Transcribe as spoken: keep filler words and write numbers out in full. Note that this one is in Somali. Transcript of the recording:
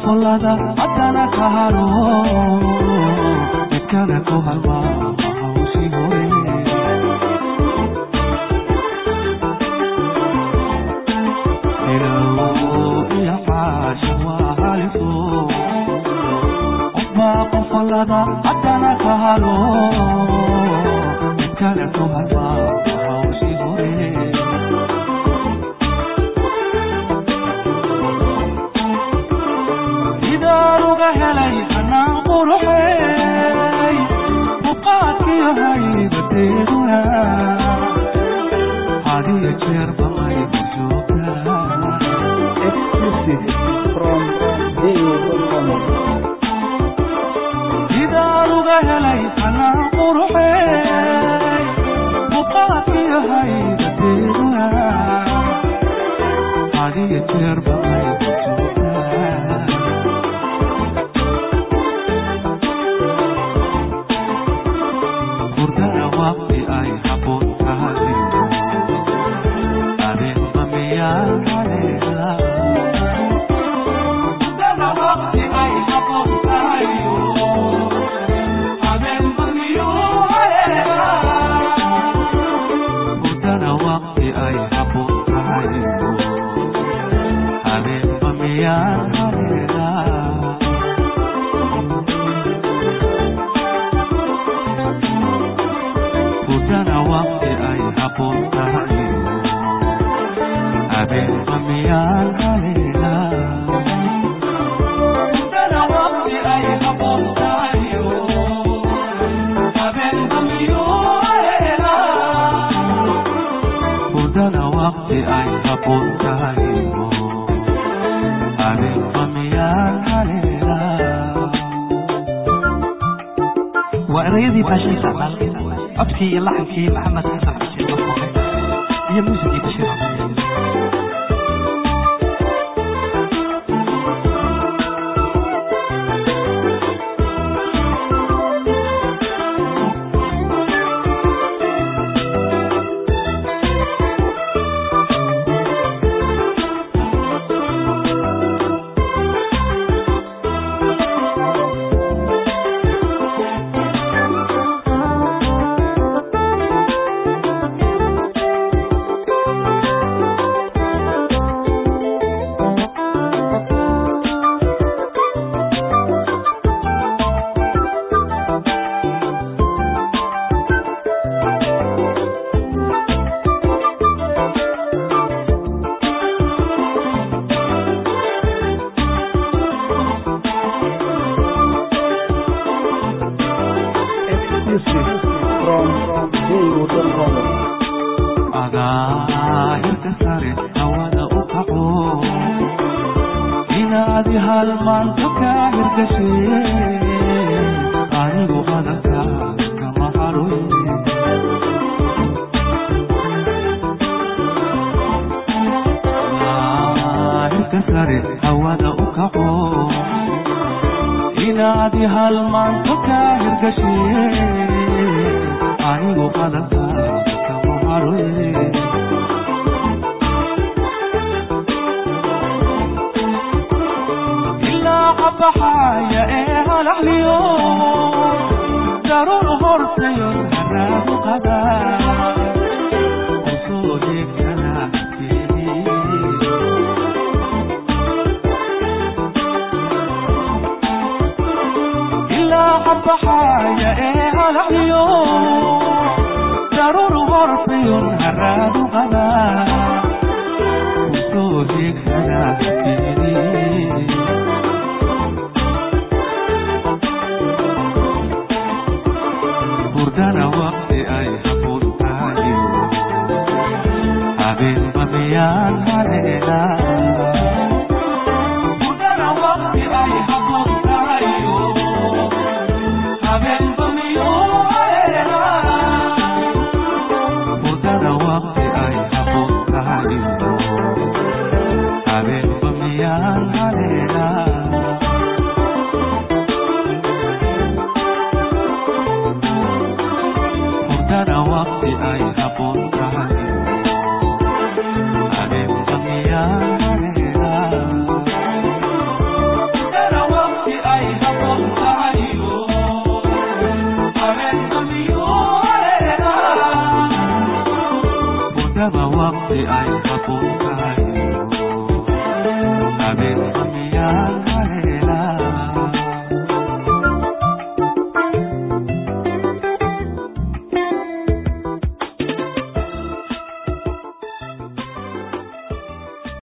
qoflada haddana ka haro midkana ku halmaa hawshii hore ilow iyo caasha waa haliso qofbaa qoflada haddana ka haro midkana ku halmaa hawshii hore helay anaan quruxey buqaadkiyo haybadeeduna hadiyo jeer bamay ku joogtaa sidaan uga helay anaan quruxey buqaadkiyo haybadeeduna hadiyo jeer bamay ku joogtaa waqti ay habboon tahay habeenba miyaan haleela hurdana waqti ay habboon tahay habeenba miyuu haleela hurdana waqti ay habboon tahay habeenba miyaan haleela hurdana waqti ay habboon tahay habeenba miyaan haleela hurdana waqti ay habboon tahay habeenba miyuu haleela hurdana waqti ay habboon tahay habeenba miyaan haleela waa erayadii baasha isticmaalkeeda codkii iyo laxankii maxamed xasan xuseen marfuuxe iyo muusigii bashiir agaahirka sare hawada u kaco inaadi halmaanto kaa hirgashe anigu hadalka kama haroy agaahirka sare hawada u kaco inaadi halmaanto kaa hirgashe anigu hadalka kama haroy ilaa qabaxaya ee halaxliyo daruur hortayo haraadu qaba usoo jeegtana ilaa qabaxaya ee halaxliyo daruur hortayo haraadu qaba usoo jeegtana hurdana waqti ay habboon tahay habeenba miyaan haleela hurdana waqti ay habboon tahay habeenba miyuu haleela hurdana waqti ay habboon tahay habeenba miyaan haleela hurdana waqti ay habboon tahay habeenba miyaan haleela barashada waqti ay haboonka